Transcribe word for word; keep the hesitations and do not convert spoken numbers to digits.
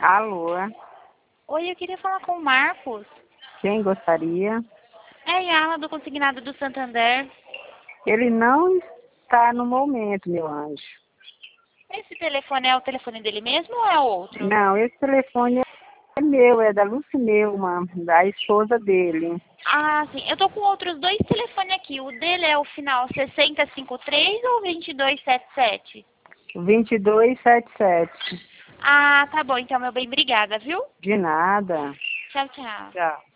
Alô? Oi, eu queria falar com o Marcos. Quem gostaria? É a Yala do Consignado do Santander. Ele não está no momento, meu anjo. Esse telefone é o telefone dele mesmo ou é outro? Não, esse telefone é meu, é da Lucineuma, da esposa dele. Ah, sim. Eu tô com outros dois telefones aqui. O dele é o final sessenta e cinquenta e três ou vinte e dois setenta e sete? vinte e dois setenta e sete. Ah, tá bom. Então, meu bem, obrigada, viu? De nada. Tchau, tchau. Tchau.